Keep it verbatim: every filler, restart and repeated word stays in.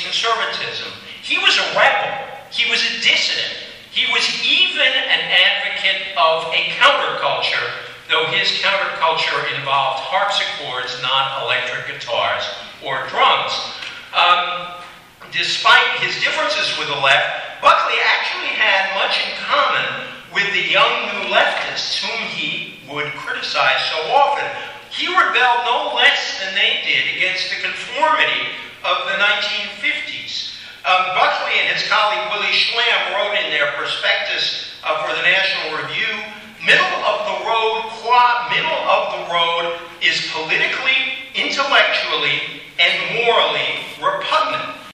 conservatism. He was a rebel. He was a dissident. He was even an advocate of a counterculture, though his counterculture involved harpsichords, not electric guitars or drums. Um, despite his differences with the left, Buckley actually had much in common with the young new leftists whom he would criticize so often. He rebelled no less than they did against the conformity of the nineteen fifties. Um, Buckley and his colleague Willie Schlam wrote in their prospectus uh, for the National Review, middle of the road, qua middle of the road is politically, intellectually, and morally repugnant.